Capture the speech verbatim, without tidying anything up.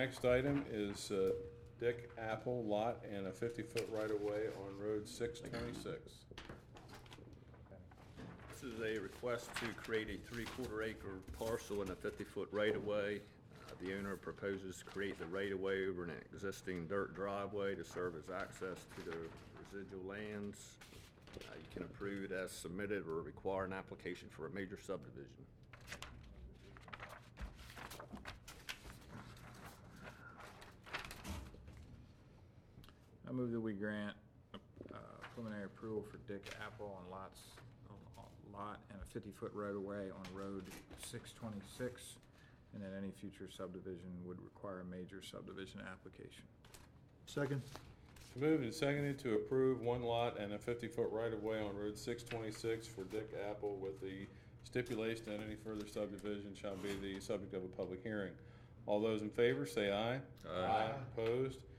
next item is uh, Dick Apple lot and a fifty-foot right-of-way on Road six twenty-six. This is a request to create a three-quarter acre parcel and a fifty-foot right-of-way. Uh, The owner proposes to create the right-of-way over an existing dirt driveway to serve as access to the residual lands. Uh, You can approve it as submitted or require an application for a major subdivision. I move that we grant uh, preliminary approval for Dick Apple on lots, on lot and a fifty-foot right-of-way on Road six twenty-six, and that any future subdivision would require a major subdivision application. Second. Moved and seconded to approve one lot and a fifty-foot right-of-way on Road six twenty-six for Dick Apple with the stipulation that any further subdivision shall be the subject of a public hearing. All those in favor say aye. Aye. Opposed?